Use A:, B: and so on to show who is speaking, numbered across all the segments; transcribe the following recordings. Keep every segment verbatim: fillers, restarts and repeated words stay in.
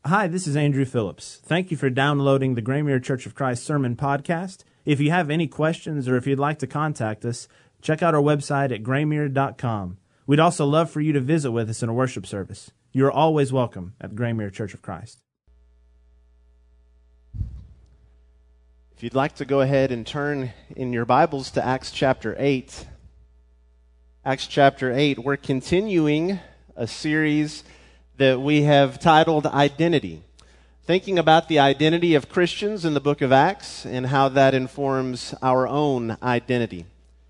A: Hi, this is Andrew Phillips. Thank you for downloading the Graymere Church of Christ Sermon Podcast. If you have any questions or if you'd like to contact us, check out our website at graymere dot com. We'd also love for you to visit with us in a worship service. You are always welcome at Graymere Church of Christ.
B: If you'd like to go ahead and turn in your Bibles to Acts chapter eight. Acts chapter eight, we're continuing a series that we have titled Identity, thinking about the identity of Christians in the book of Acts and how that informs our own identity.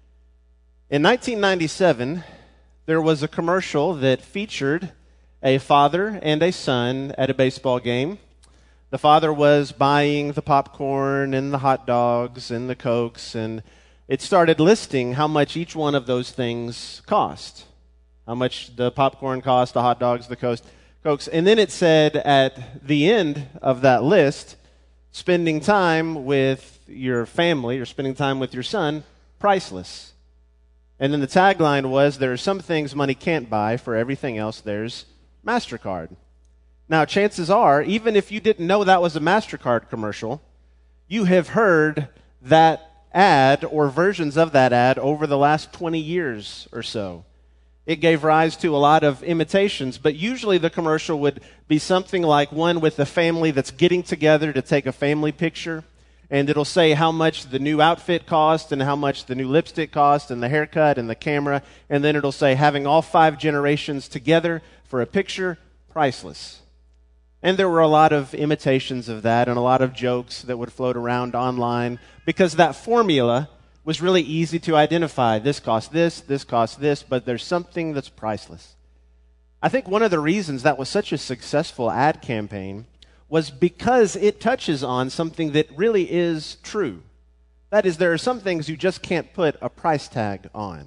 B: In nineteen ninety-seven, there was a commercial that featured a father and a son at a baseball game. The father was buying the popcorn and the hot dogs and the Cokes, and it started listing how much each one of those things cost. How much the popcorn cost, the hot dogs, the Cokes. And then it said at the end of that list, spending time with your family or spending time with your son, priceless. And then the tagline was, there are some things money can't buy, for everything else there's MasterCard. Now, chances are, even if you didn't know that was a MasterCard commercial, you have heard that ad or versions of that ad over the last twenty years or so. It gave rise to a lot of imitations, but usually the commercial would be something like one with a family that's getting together to take a family picture, and it'll say how much the new outfit cost and how much the new lipstick cost and the haircut and the camera, and then it'll say having all five generations together for a picture, priceless. And there were a lot of imitations of that and a lot of jokes that would float around online because that formula was really easy to identify. This costs this, this costs this, but there's something that's priceless. I think one of the reasons that was such a successful ad campaign was because it touches on something that really is true. That is, there are some things you just can't put a price tag on.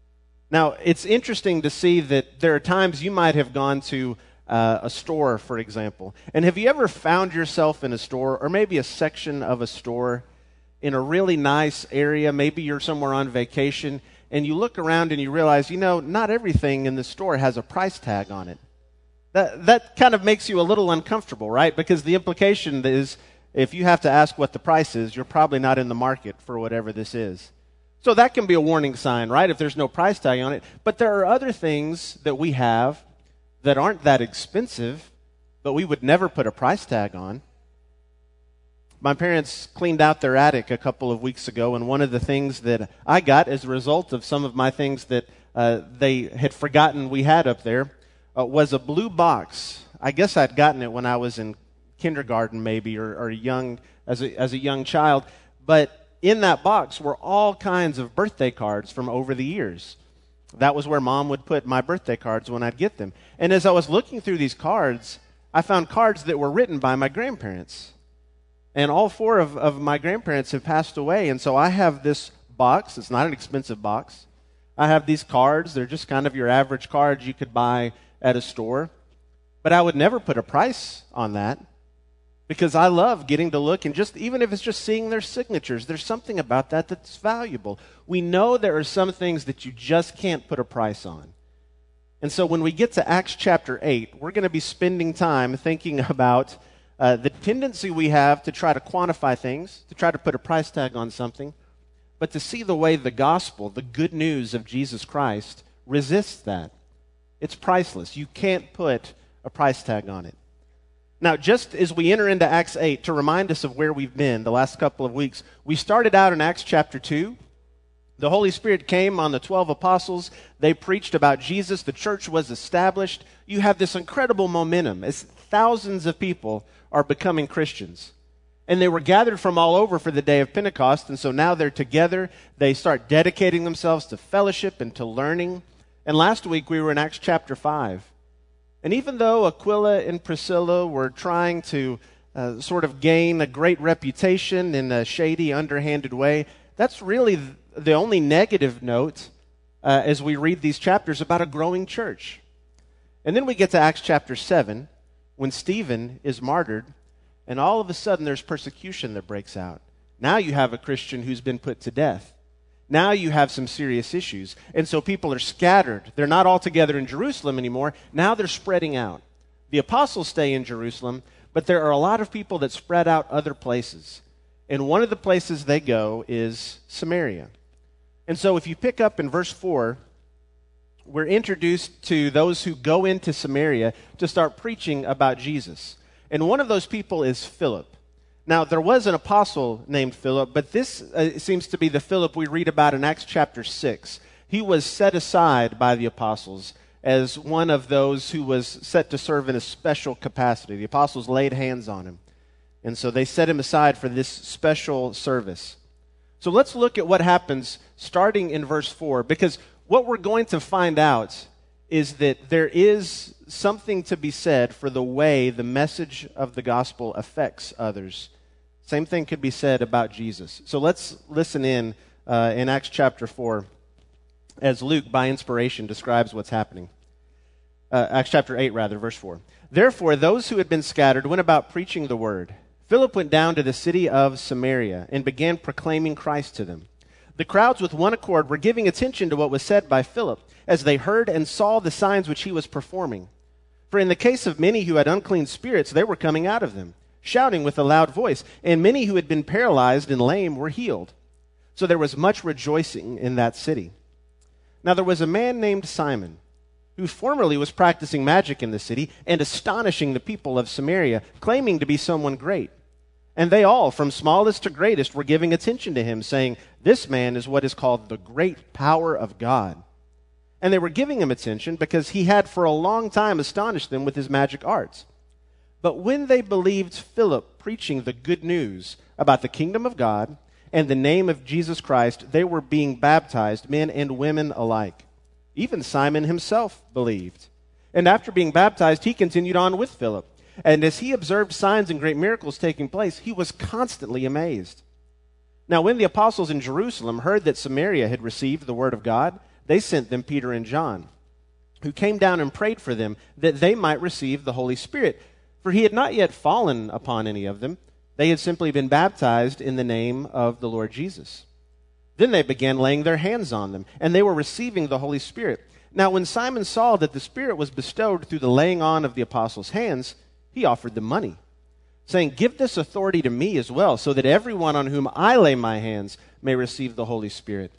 B: Now, it's interesting to see that there are times you might have gone to uh, a store, for example. And have you ever found yourself in a store, or maybe a section of a store, in a really nice area? Maybe you're somewhere on vacation, and you look around and you realize, you know, not everything in the store has a price tag on it. That that kind of makes you a little uncomfortable, right? Because the implication is, if you have to ask what the price is, you're probably not in the market for whatever this is. So that can be a warning sign, right, if there's no price tag on it. But there are other things that we have that aren't that expensive, but we would never put a price tag on. My parents cleaned out their attic a couple of weeks ago, and one of the things that I got as a result of some of my things that uh, they had forgotten we had up there uh, was a blue box. I guess I'd gotten it when I was in kindergarten maybe, or, or young as a, as a young child. But in that box were all kinds of birthday cards from over the years. That was where Mom would put my birthday cards when I'd get them. And as I was looking through these cards, I found cards that were written by my grandparents. And all four of, of my grandparents have passed away. And so I have this box. It's not an expensive box. I have these cards. They're just kind of your average cards you could buy at a store. But I would never put a price on that because I love getting to look, and just even if it's just seeing their signatures, there's something about that that's valuable. We know there are some things that you just can't put a price on. And so when we get to Acts chapter eight, we're going to be spending time thinking about Uh, the tendency we have to try to quantify things, to try to put a price tag on something, but to see the way the gospel, the good news of Jesus Christ, resists that. It's priceless. You can't put a price tag on it. Now, just as we enter into Acts eight, to remind us of where we've been the last couple of weeks, we started out in Acts chapter two. The Holy Spirit came on the twelve apostles. They preached about Jesus. The church was established. You have this incredible momentum as thousands of people are becoming Christians. And they were gathered from all over for the day of Pentecost, and so now they're together. They start dedicating themselves to fellowship and to learning. And last week we were in Acts chapter five. And even though Aquila and Priscilla were trying to uh, sort of gain a great reputation in a shady, underhanded way, that's really the only negative note uh, as we read these chapters about a growing church. And then we get to Acts chapter seven, when Stephen is martyred, and all of a sudden there's persecution that breaks out. Now you have a Christian who's been put to death. Now you have some serious issues. And so people are scattered. They're not all together in Jerusalem anymore. Now they're spreading out. The apostles stay in Jerusalem, but there are a lot of people that spread out other places. And one of the places they go is Samaria. And so if you pick up in verse four, we're introduced to those who go into Samaria to start preaching about Jesus. And one of those people is Philip. Now, there was an apostle named Philip, but this uh, seems to be the Philip we read about in Acts chapter six. He was set aside by the apostles as one of those who was set to serve in a special capacity. The apostles laid hands on him, and so they set him aside for this special service. So let's look at what happens starting in verse four, because what we're going to find out is that there is something to be said for the way the message of the gospel affects others. Same thing could be said about Jesus. So let's listen in uh, in Acts chapter four as Luke, by inspiration, describes what's happening. Uh, Acts chapter eight, rather, verse four. Therefore, those who had been scattered went about preaching the word. Philip went down to the city of Samaria and began proclaiming Christ to them. The crowds with one accord were giving attention to what was said by Philip, as they heard and saw the signs which he was performing. For in the case of many who had unclean spirits, they were coming out of them, shouting with a loud voice, and many who had been paralyzed and lame were healed. So there was much rejoicing in that city. Now there was a man named Simon, who formerly was practicing magic in the city and astonishing the people of Samaria, claiming to be someone great. And they all, from smallest to greatest, were giving attention to him, saying, "This man is what is called the great power of God." And they were giving him attention because he had for a long time astonished them with his magic arts. But when they believed Philip preaching the good news about the kingdom of God and the name of Jesus Christ, they were being baptized, men and women alike. Even Simon himself believed. And after being baptized, he continued on with Philip. And as he observed signs and great miracles taking place, he was constantly amazed. Now when the apostles in Jerusalem heard that Samaria had received the word of God, they sent them Peter and John, who came down and prayed for them that they might receive the Holy Spirit. For he had not yet fallen upon any of them. They had simply been baptized in the name of the Lord Jesus. Then they began laying their hands on them, and they were receiving the Holy Spirit. Now when Simon saw that the Spirit was bestowed through the laying on of the apostles' hands, he offered them money, saying, "Give this authority to me as well, so that everyone on whom I lay my hands may receive the Holy Spirit."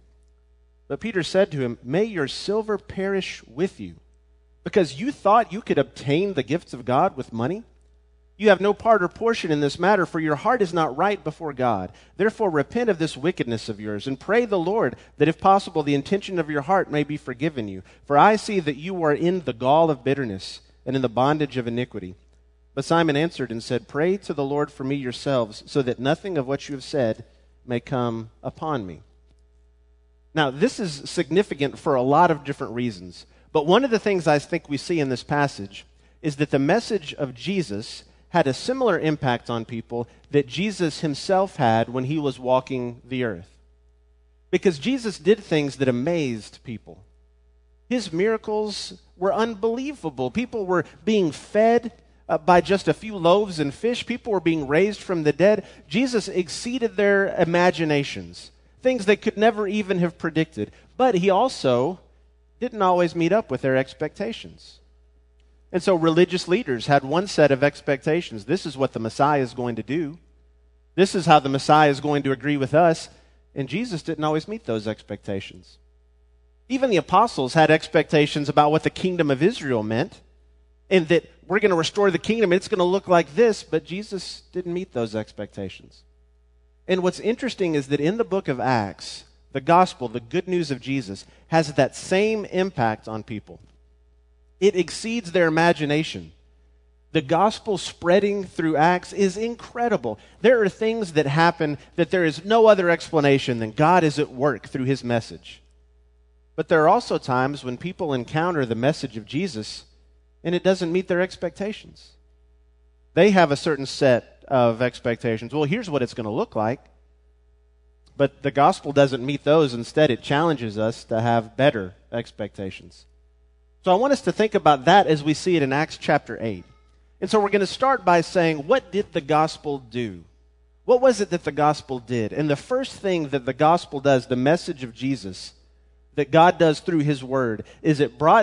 B: But Peter said to him, "May your silver perish with you, because you thought you could obtain the gifts of God with money? You have no part or portion in this matter, for your heart is not right before God. Therefore repent of this wickedness of yours, and pray the Lord that if possible the intention of your heart may be forgiven you. For I see that you are in the gall of bitterness and in the bondage of iniquity." But Simon answered and said, "Pray to the Lord for me yourselves, so that nothing of what you have said may come upon me." Now, this is significant for a lot of different reasons. But one of the things I think we see in this passage is that the message of Jesus had a similar impact on people that Jesus himself had when he was walking the earth. Because Jesus did things that amazed people. His miracles were unbelievable. People were being fed uh, by just a few loaves and fish. People were being raised from the dead. Jesus exceeded their imaginations, things they could never even have predicted. But he also didn't always meet up with their expectations. And so religious leaders had one set of expectations. This is what the Messiah is going to do. This is how the Messiah is going to agree with us. And Jesus didn't always meet those expectations. Even the apostles had expectations about what the kingdom of Israel meant, and that we're going to restore the kingdom, and it's going to look like this, but Jesus didn't meet those expectations. And what's interesting is that in the book of Acts, the gospel, the good news of Jesus, has that same impact on people. It exceeds their imagination. The gospel spreading through Acts is incredible. There are things that happen that there is no other explanation than God is at work through his message. But there are also times when people encounter the message of Jesus and it doesn't meet their expectations. They have a certain set of expectations. Well, here's what it's going to look like. But the gospel doesn't meet those. Instead, it challenges us to have better expectations. So I want us to think about that as we see it in Acts chapter eight. And so we're going to start by saying, what did the gospel do? What was it that the gospel did? And the first thing that the gospel does, the message of Jesus, that God does through his word, is it brought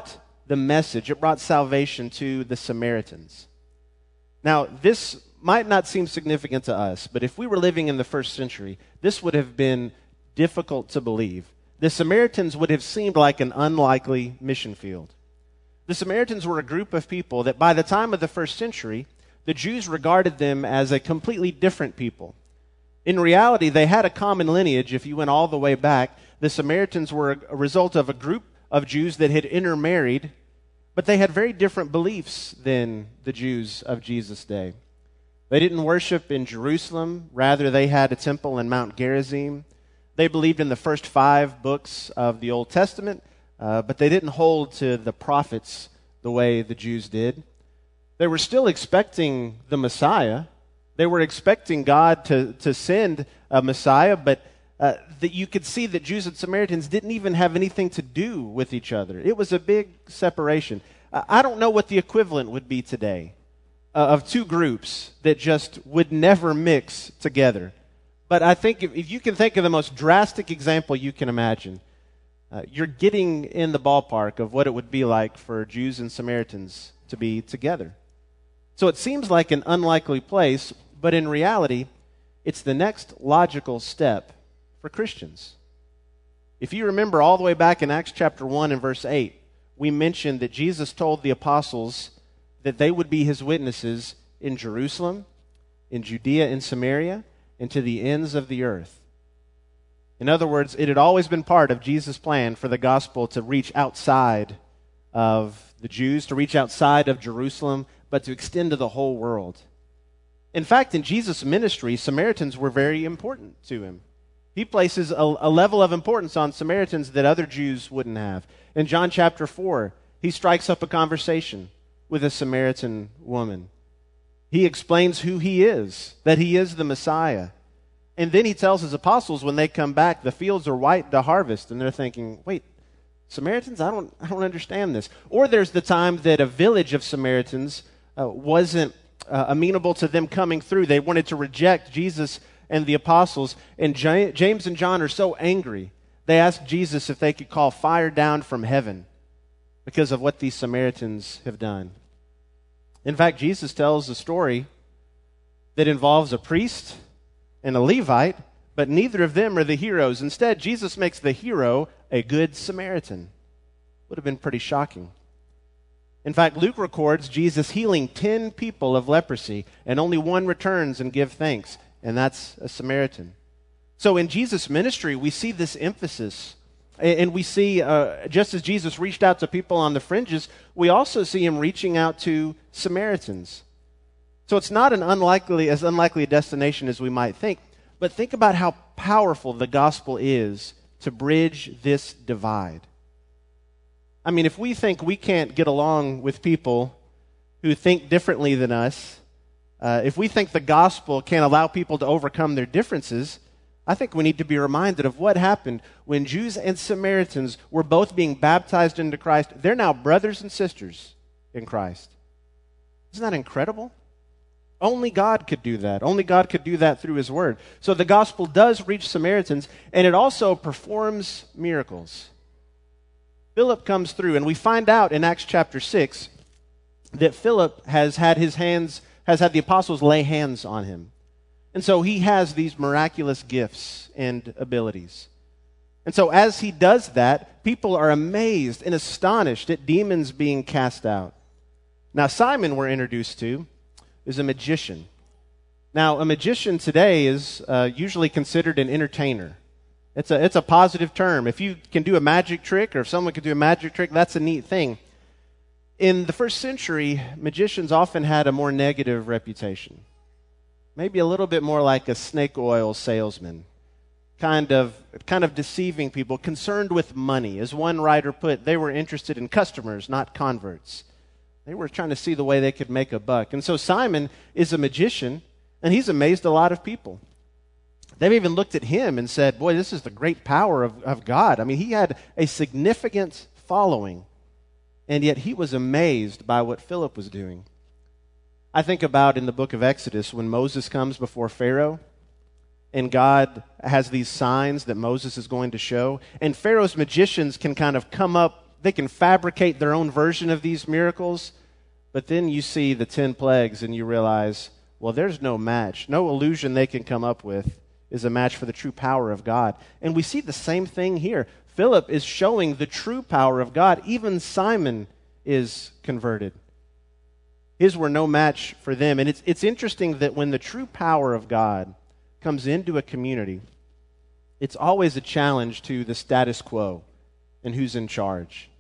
B: the message. It brought salvation to the Samaritans. Now, this might not seem significant to us, but if we were living in the first century, this would have been difficult to believe. The Samaritans would have seemed like an unlikely mission field. The Samaritans were a group of people that by the time of the first century, the Jews regarded them as a completely different people. In reality, they had a common lineage. If you went all the way back, the Samaritans were a result of a group of Jews that had intermarried, but they had very different beliefs than the Jews of Jesus' day. They didn't worship in Jerusalem. Rather, they had a temple in Mount Gerizim. They believed in the first five books of the Old Testament, uh, but they didn't hold to the prophets the way the Jews did. They were still expecting the Messiah. They were expecting God to, to send a Messiah, but uh, that you could see that Jews and Samaritans didn't even have anything to do with each other. It was a big separation. Uh, I don't know what the equivalent would be today uh, of two groups that just would never mix together. But I think if, if you can think of the most drastic example you can imagine, uh, you're getting in the ballpark of what it would be like for Jews and Samaritans to be together. So it seems like an unlikely place, but in reality, it's the next logical step for Christians. If you remember all the way back in Acts chapter one and verse eight, we mentioned that Jesus told the apostles that they would be his witnesses in Jerusalem, in Judea and Samaria, and to the ends of the earth. In other words, it had always been part of Jesus' plan for the gospel to reach outside of the Jews, to reach outside of Jerusalem, but to extend to the whole world. In fact, in Jesus' ministry, Samaritans were very important to him. He places a, a level of importance on Samaritans that other Jews wouldn't have. In John chapter four, he strikes up a conversation with a Samaritan woman. He explains who he is, that he is the Messiah. And then he tells his apostles when they come back, the fields are white to harvest. And they're thinking, wait, Samaritans? I don't, I don't understand this. Or there's the time that a village of Samaritans uh, wasn't uh, amenable to them coming through. They wanted to reject Jesus and the apostles. And J- James and John are so angry, they asked Jesus if they could call fire down from heaven because of what these Samaritans have done. In fact, Jesus tells a story that involves a priest and a Levite, but neither of them are the heroes. Instead, Jesus makes the hero a good Samaritan. Would have been pretty shocking. In fact, Luke records Jesus healing ten people of leprosy, and only one returns and gives thanks, and that's a Samaritan. So in Jesus' ministry, we see this emphasis. And we see, uh, just as Jesus reached out to people on the fringes, we also see him reaching out to Samaritans. So it's not an unlikely, as unlikely a destination as we might think, but think about how powerful the gospel is to bridge this divide. I mean, if we think we can't get along with people who think differently than us, uh, if we think the gospel can't allow people to overcome their differences, I think we need to be reminded of what happened when Jews and Samaritans were both being baptized into Christ. They're now brothers and sisters in Christ. Isn't that incredible? Only God could do that. Only God could do that through his word. So the gospel does reach Samaritans, and it also performs miracles. Philip comes through, and we find out in Acts chapter six that Philip has had his hands, has had the apostles lay hands on him. And so he has these miraculous gifts and abilities. And so as he does that, people are amazed and astonished at demons being cast out. Now, Simon, we're introduced to, is a magician. Now, a magician today is uh, usually considered an entertainer. It's a, it's a positive term. If you can do a magic trick, or if someone can do a magic trick, that's a neat thing. In the first century, magicians often had a more negative reputation. Maybe a little bit more like a snake oil salesman, kind of, kind of deceiving people, concerned with money. As one writer put, they were interested in customers, not converts. They were trying to see the way they could make a buck. And so Simon is a magician, and he's amazed a lot of people. They've even looked at him and said, boy, this is the great power of, of God. I mean, he had a significant following, and yet he was amazed by what Philip was doing. I think about in the book of Exodus when Moses comes before Pharaoh and God has these signs that Moses is going to show, and Pharaoh's magicians can kind of come up they can fabricate their own version of these miracles, but then you see the ten plagues and you realize, well, there's no match. No illusion they can come up with is a match for the true power of God. And we see the same thing here. Philip is showing the true power of God. Even Simon is converted. His were no match for them. And it's, it's interesting that when the true power of God comes into a community, it's always a challenge to the status quo and who's in charge.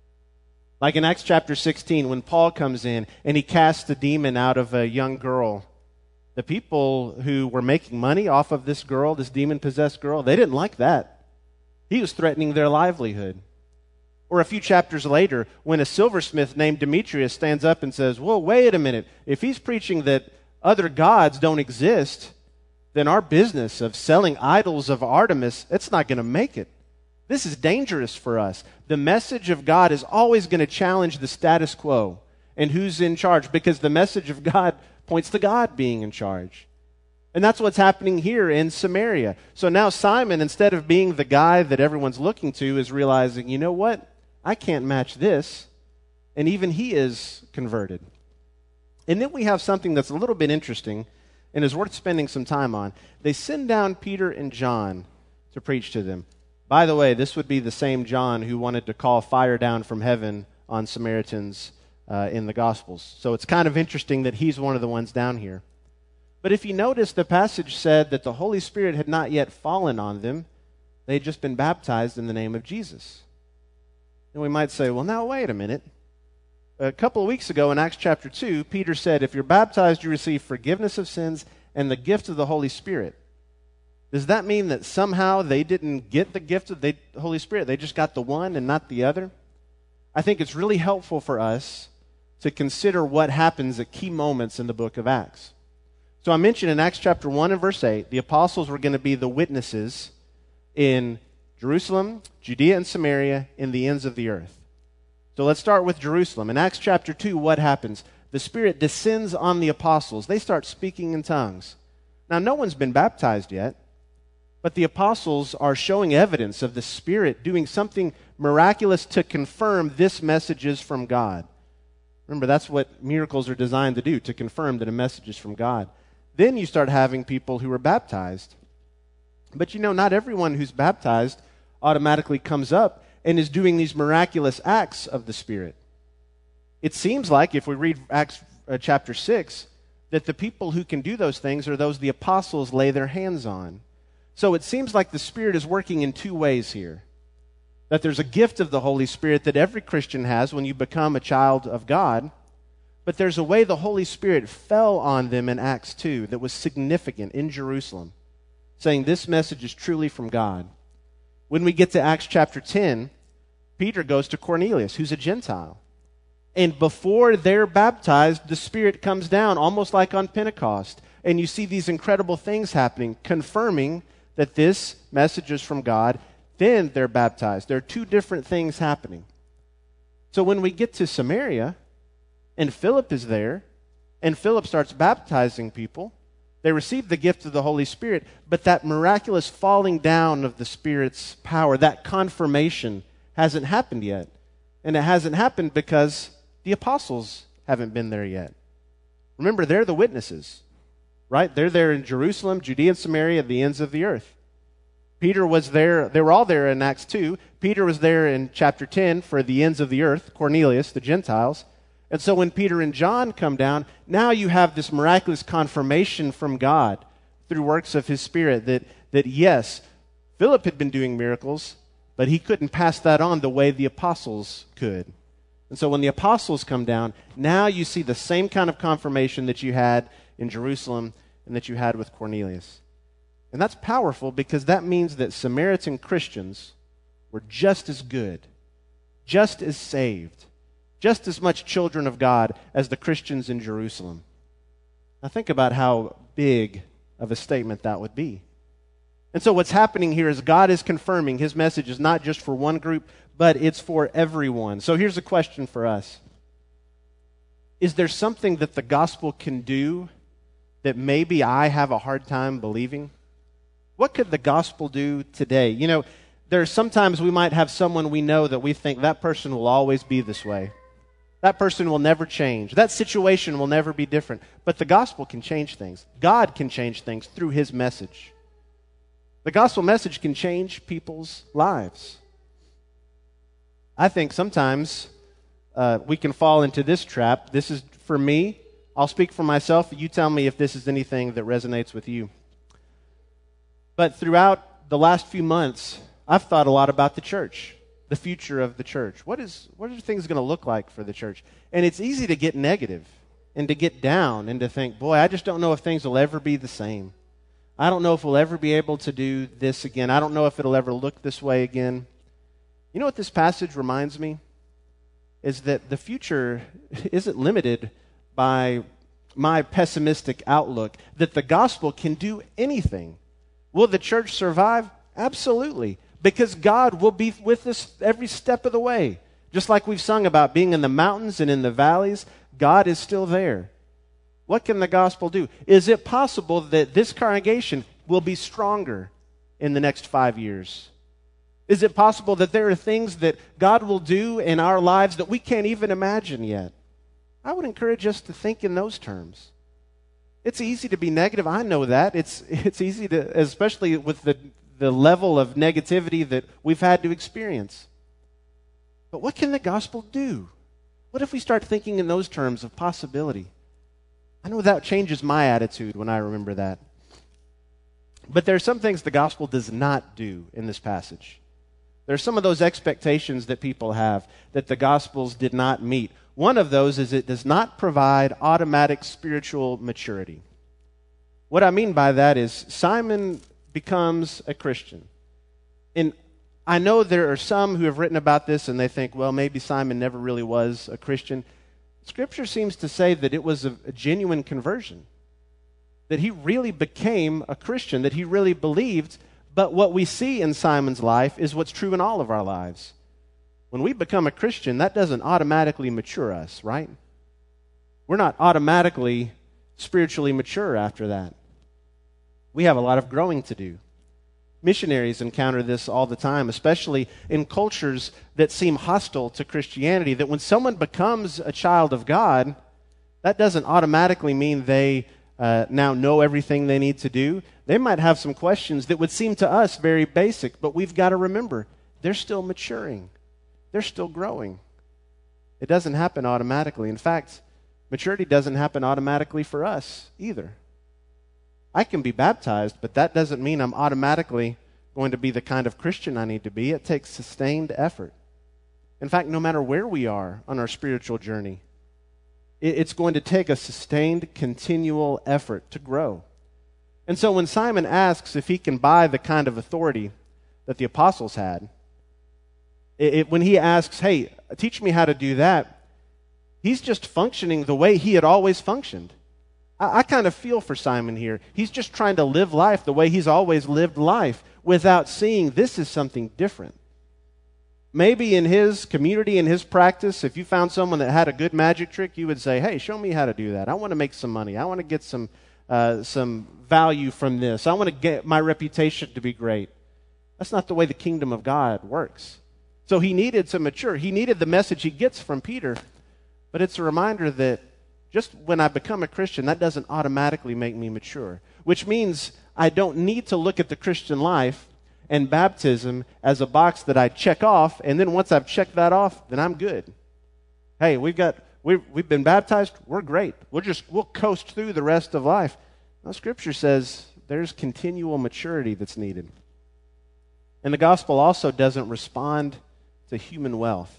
B: Like in Acts chapter sixteen, when Paul comes in and he casts the demon out of a young girl, the people who were making money off of this girl, this demon-possessed girl, they didn't like that. He was threatening their livelihood. Or a few chapters later, when a silversmith named Demetrius stands up and says, well, wait a minute, if he's preaching that other gods don't exist, then our business of selling idols of Artemis, it's not going to make it. This is dangerous for us. The message of God is always going to challenge the status quo and who's in charge, because the message of God points to God being in charge. And that's what's happening here in Samaria. So now Simon, instead of being the guy that everyone's looking to, is realizing, you know what? I can't match this. And even he is converted. And then we have something that's a little bit interesting and is worth spending some time on. They send down Peter and John to preach to them. By the way, this would be the same John who wanted to call fire down from heaven on Samaritans uh, in the Gospels. So it's kind of interesting that he's one of the ones down here. But if you notice, the passage said that the Holy Spirit had not yet fallen on them. They had just been baptized in the name of Jesus. And we might say, well, now wait a minute. A couple of weeks ago in Acts chapter two, Peter said, if you're baptized, you receive forgiveness of sins and the gift of the Holy Spirit. Does that mean that somehow they didn't get the gift of the Holy Spirit? They just got the one and not the other? I think it's really helpful for us to consider what happens at key moments in the book of Acts. So I mentioned in Acts chapter one and verse eight, the apostles were going to be the witnesses in Jerusalem, Judea and Samaria, and the ends of the earth. So let's start with Jerusalem. In Acts chapter two, what happens? The Spirit descends on the apostles. They start speaking in tongues. Now, no one's been baptized yet, but the apostles are showing evidence of the Spirit doing something miraculous to confirm this message is from God. Remember, that's what miracles are designed to do, to confirm that a message is from God. Then you start having people who are baptized. But you know, not everyone who's baptized automatically comes up and is doing these miraculous acts of the Spirit. It seems like, if we read Acts uh, chapter six, that the people who can do those things are those the apostles lay their hands on. So it seems like the Spirit is working in two ways here. That there's a gift of the Holy Spirit that every Christian has when you become a child of God, but there's a way the Holy Spirit fell on them in Acts two that was significant in Jerusalem, saying this message is truly from God. When we get to Acts chapter ten, Peter goes to Cornelius, who's a Gentile. And before they're baptized, the Spirit comes down, almost like on Pentecost. And you see these incredible things happening, confirming that this message is from God. Then they're baptized. There are two different things happening. So when we get to Samaria, and Philip is there, and Philip starts baptizing people, they receive the gift of the Holy Spirit, but that miraculous falling down of the Spirit's power, that confirmation, hasn't happened yet. And it hasn't happened because the apostles haven't been there yet. Remember, they're the witnesses, right? They're there in Jerusalem, Judea and Samaria, the ends of the earth. Peter was there. They were all there in Acts two. Peter was there in chapter ten for the ends of the earth, Cornelius, the Gentiles. And so when Peter and John come down, now you have this miraculous confirmation from God through works of his Spirit that, that yes, Philip had been doing miracles, but he couldn't pass that on the way the apostles could. And so when the apostles come down, now you see the same kind of confirmation that you had in Jerusalem and that you had with Cornelius. And that's powerful because that means that Samaritan Christians were just as good, just as saved, just as much children of God as the Christians in Jerusalem. Now think about how big of a statement that would be. And so what's happening here is God is confirming his message is not just for one group, but it's for everyone. So here's a question for us. Is there something that the gospel can do that maybe I have a hard time believing? What could the gospel do today? You know, there's sometimes we might have someone we know that we think that person will always be this way. That person will never change. That situation will never be different. But the gospel can change things. God can change things through his message. The gospel message can change people's lives. I think sometimes uh, we can fall into this trap. This is for me. I'll speak for myself. You tell me if this is anything that resonates with you. But throughout the last few months, I've thought a lot about the church, the future of the church. What is what are things going to look like for the church? And it's easy to get negative and to get down and to think, boy, I just don't know if things will ever be the same. I don't know if we'll ever be able to do this again. I don't know if it'll ever look this way again. You know what this passage reminds me? Is that the future isn't limited by my pessimistic outlook, that the gospel can do anything. Will the church survive? Absolutely. Because God will be with us every step of the way. Just like we've sung about being in the mountains and in the valleys, God is still there. What can the gospel do? Is it possible that this congregation will be stronger in the next five years? Is it possible that there are things that God will do in our lives that we can't even imagine yet? I would encourage us to think in those terms. It's easy to be negative. I know that. It's it's easy to, especially with the, the level of negativity that we've had to experience. But what can the gospel do? What if we start thinking in those terms of possibility? I know that changes my attitude when I remember that. But there are some things the gospel does not do in this passage. There are some of those expectations that people have that the gospels did not meet. One of those is it does not provide automatic spiritual maturity. What I mean by that is Simon becomes a Christian. And I know there are some who have written about this and they think, well, maybe Simon never really was a Christian. Scripture seems to say that it was a, a genuine conversion, that he really became a Christian, that he really believed. But what we see in Simon's life is what's true in all of our lives. When we become a Christian, that doesn't automatically mature us, right? We're not automatically spiritually mature after that. We have a lot of growing to do. Missionaries encounter this all the time, especially in cultures that seem hostile to Christianity, that when someone becomes a child of God, that doesn't automatically mean they uh, now know everything they need to do. They might have some questions that would seem to us very basic, but we've got to remember, they're still maturing. They're still growing. It doesn't happen automatically. In fact, maturity doesn't happen automatically for us either. I can be baptized, but that doesn't mean I'm automatically going to be the kind of Christian I need to be. It takes sustained effort. In fact, no matter where we are on our spiritual journey, it's going to take a sustained, continual effort to grow. And so when Simon asks if he can buy the kind of authority that the apostles had, it, it, when he asks, hey, teach me how to do that, he's just functioning the way he had always functioned. I, I kind of feel for Simon here. He's just trying to live life the way he's always lived life without seeing this is something different. Maybe in his community, in his practice, if you found someone that had a good magic trick, you would say, hey, show me how to do that. I want to make some money. I want to get some uh, some value from this. I want to get my reputation to be great. That's not the way the kingdom of God works. So he needed to mature. He needed the message he gets from Peter. But it's a reminder that just when I become a Christian, that doesn't automatically make me mature. Which means I don't need to look at the Christian life and baptism as a box that I check off, and then once I've checked that off, then I'm good. Hey, we've got we've we've been baptized, we're great. We'll just we'll coast through the rest of life. Now, Scripture says there's continual maturity that's needed. And the gospel also doesn't respond to human wealth.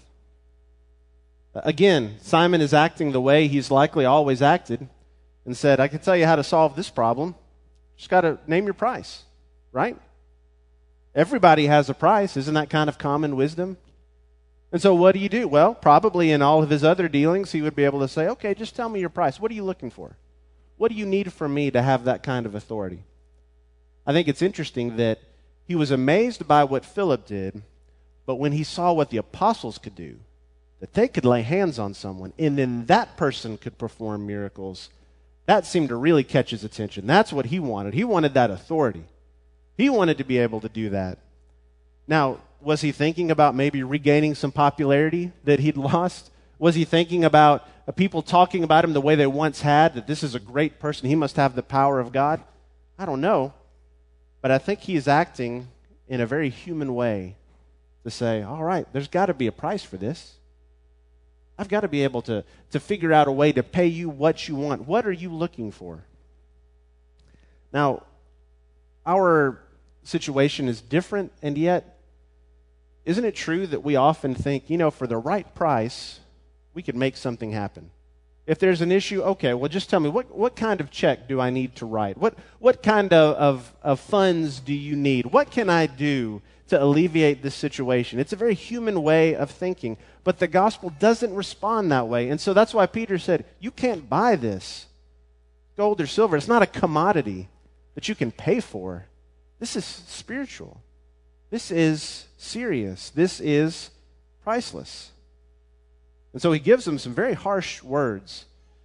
B: Again, Simon is acting the way he's likely always acted and said, I can tell you how to solve this problem. Just got to name your price, right? Everybody has a price. Isn't that kind of common wisdom? And so what do you do? Well, probably in all of his other dealings, he would be able to say, okay, just tell me your price. What are you looking for? What do you need from me to have that kind of authority? I think it's interesting that he was amazed by what Philip did, but when he saw what the apostles could do, that they could lay hands on someone, and then that person could perform miracles, that seemed to really catch his attention. That's what he wanted. He wanted that authority. He wanted to be able to do that. Now, was he thinking about maybe regaining some popularity that he'd lost? Was he thinking about uh, people talking about him the way they once had, that this is a great person, he must have the power of God? I don't know. But I think he is acting in a very human way to say, all right, there's got to be a price for this. I've got to be able to, to figure out a way to pay you what you want. What are you looking for? Now, our situation is different, and yet, isn't it true that we often think, you know, for the right price, we could make something happen? If there's an issue, okay, well, just tell me, what, what kind of check do I need to write? What, what kind of, of, of funds do you need? What can I do to alleviate this situation? It's a very human way of thinking, but the gospel doesn't respond that way. And so that's why Peter said, you can't buy this, gold or silver. It's not a commodity that you can pay for. This is spiritual. This is serious. This is priceless. And so he gives them some very harsh words.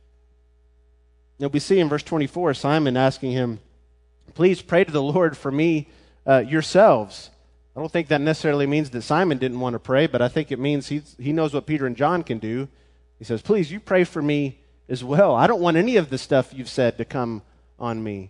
B: Now we see in verse twenty-four, Simon asking him, please pray to the Lord for me uh, yourselves. I don't think that necessarily means that Simon didn't want to pray, but I think it means he, he knows what Peter and John can do. He says, please, you pray for me as well. I don't want any of the stuff you've said to come on me.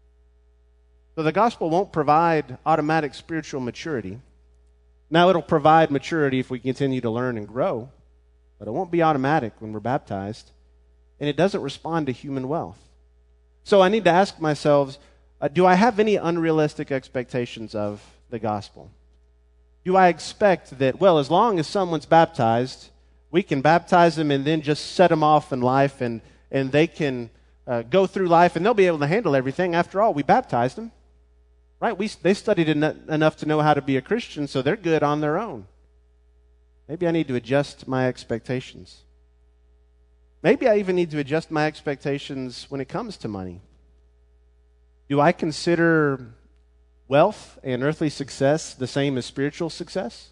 B: So the gospel won't provide automatic spiritual maturity. Now it'll provide maturity if we continue to learn and grow, but it won't be automatic when we're baptized, and it doesn't respond to human wealth. So I need to ask myself, uh, do I have any unrealistic expectations of the gospel? Do I expect that, well, as long as someone's baptized, we can baptize them and then just set them off in life, and, and they can uh, go through life and they'll be able to handle everything? After all, we baptized them. Right? We, they studied en- enough to know how to be a Christian, so they're good on their own. Maybe I need to adjust my expectations. Maybe I even need to adjust my expectations when it comes to money. Do I consider wealth and earthly success the same as spiritual success?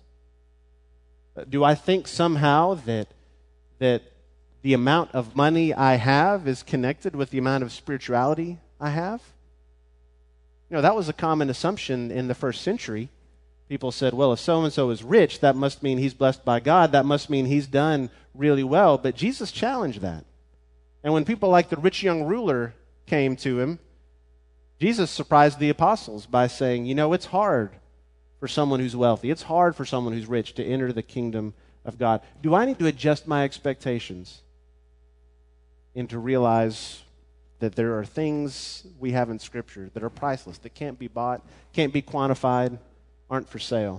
B: Do I think somehow that, that the amount of money I have is connected with the amount of spirituality I have? You know, that was a common assumption in the first century. People said, well, if so-and-so is rich, that must mean he's blessed by God. That must mean he's done really well. But Jesus challenged that. And when people like the rich young ruler came to him, Jesus surprised the apostles by saying, you know, it's hard for someone who's wealthy. It's hard for someone who's rich to enter the kingdom of God. Do I need to adjust my expectations and to realize that there are things we have in Scripture that are priceless, that can't be bought, can't be quantified, aren't for sale?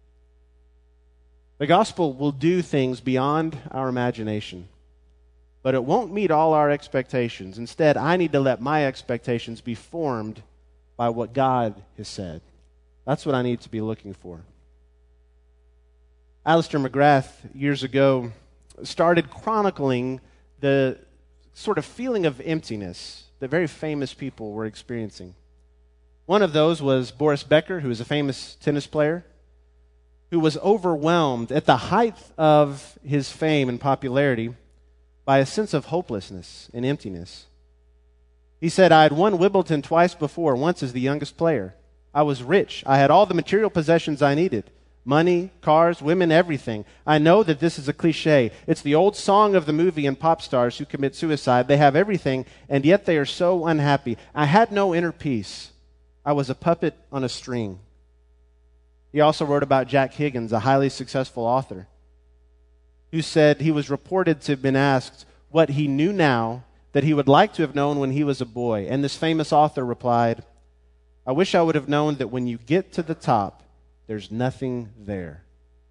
B: The gospel will do things beyond our imagination, but it won't meet all our expectations. Instead, I need to let my expectations be formed by what God has said. That's what I need to be looking for. Alistair McGrath, years ago, started chronicling the sort of feeling of emptiness that very famous people were experiencing. One of those was Boris Becker, who was a famous tennis player, who was overwhelmed at the height of his fame and popularity by a sense of hopelessness and emptiness. He said, I had won Wimbledon twice before, once as the youngest player. I was rich. I had all the material possessions I needed. Money, cars, women, everything. I know that this is a cliche. It's the old song of the movie and pop stars who commit suicide. They have everything, and yet they are so unhappy. I had no inner peace. I was a puppet on a string. He also wrote about Jack Higgins, a highly successful author, who said he was reported to have been asked what he knew now that he would like to have known when he was a boy. And this famous author replied, I wish I would have known that when you get to the top, there's nothing there.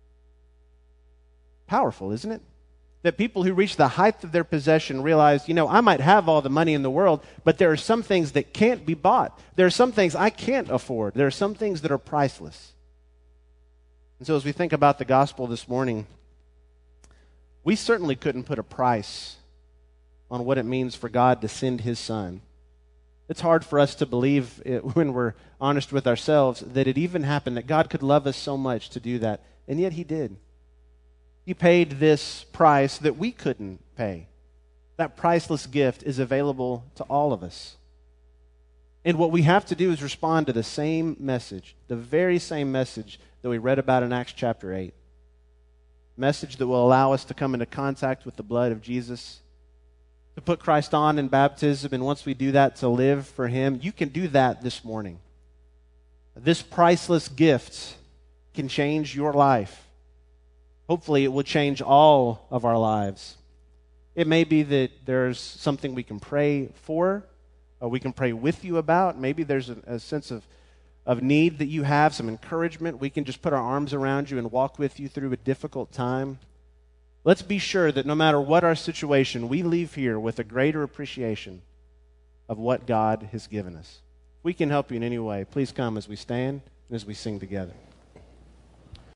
B: Powerful, isn't it? That people who reach the height of their possession realize, you know, I might have all the money in the world, but there are some things that can't be bought. There are some things I can't afford. There are some things that are priceless. And so as we think about the gospel this morning, we certainly couldn't put a price on what it means for God to send his son. It's hard for us to believe it, when we're honest with ourselves, that it even happened, that God could love us so much to do that. And yet he did. He paid this price that we couldn't pay. That priceless gift is available to all of us. And what we have to do is respond to the same message, the very same message that we read about in Acts chapter eight. A message that will allow us to come into contact with the blood of Jesus, to put Christ on in baptism, and once we do that, to live for Him. You can do that this morning. This priceless gift can change your life. Hopefully, it will change all of our lives. It may be that there's something we can pray for, or we can pray with you about. Maybe there's a, a sense of, of need that you have, some encouragement. We can just put our arms around you and walk with you through a difficult time. Let's be sure that no matter what our situation, we leave here with a greater appreciation of what God has given us. If we can help you in any way, please come as we stand and as we sing together.